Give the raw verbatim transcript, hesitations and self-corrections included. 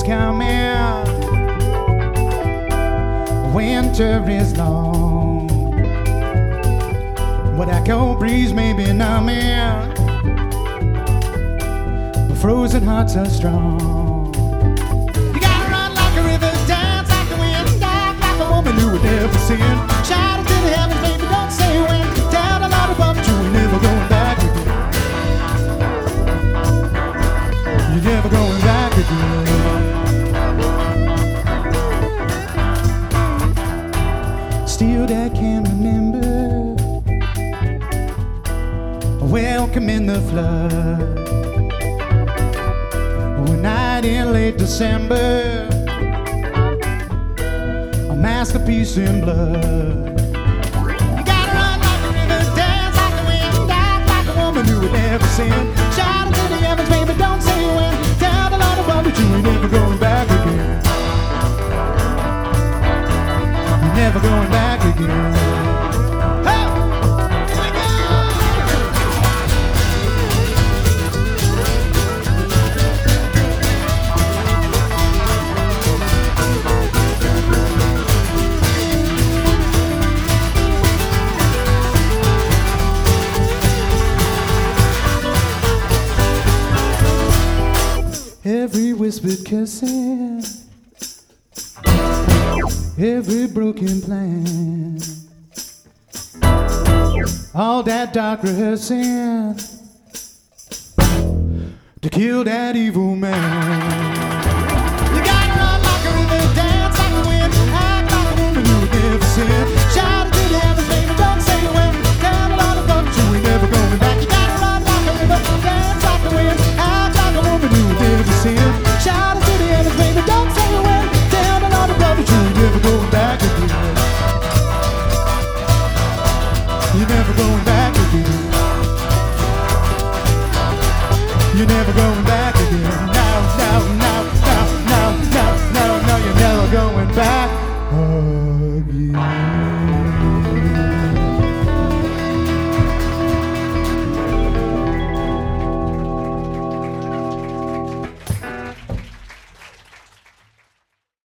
coming, winter is long, but that cold breeze may be numbing, but frozen hearts are strong. You gotta run like a river, dance like the wind, act like a woman you would never sin. Shout it to the heavens, baby, don't say when. Tell the Lord above you, you're never going back again. You're never going back again. Still that can remember, welcome in the flood, one night in late December, a masterpiece in blood. You gotta run like a river, dance like the wind, act like a woman who would never sin. Shout it to the heavens, baby, don't say when. Tell the Lord above that you ain't never going back again. You're never going back again. Hey! Every whispered kissing, every broken plan, all that dark rehearsing to kill that evil man. You gotta run like a river, dance like the wind, act like a woman you would never sin. Shout it to the heavens, baby, don't say when. Tell the Lord above you, ain't never going back. You gotta run like a river, dance like the wind, act like a woman you would never sin. Shout it to the heavens, baby, don't say when. Tell the Lord above you, ain't never going back again. You're never going back again. You're never going back again. Now, now, now, now, now, now, now, now, you're never going back again.